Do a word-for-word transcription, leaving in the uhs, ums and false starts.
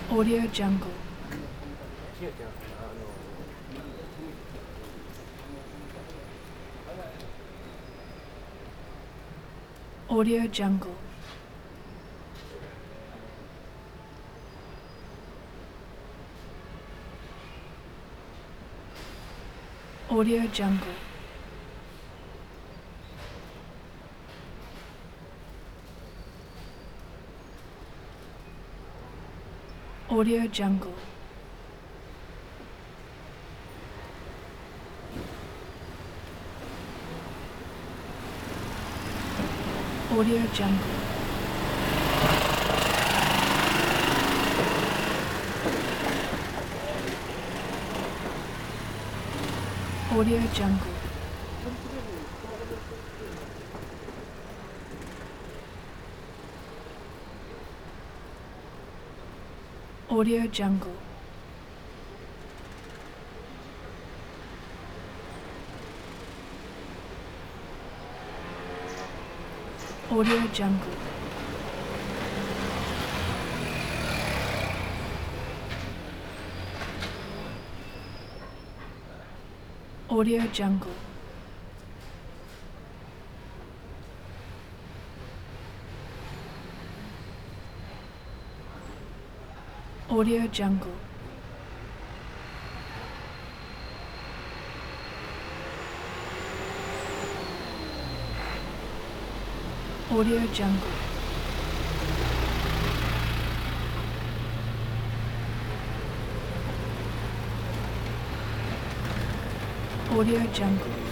Audio Jungle. Audio Jungle. Audio Jungle. Audio Jungle. Audio Jungle. Audio Jungle. Audio Jungle. Audio Jungle. Audio Jungle. Audio Jungle. Audio Jungle. Audio Jungle.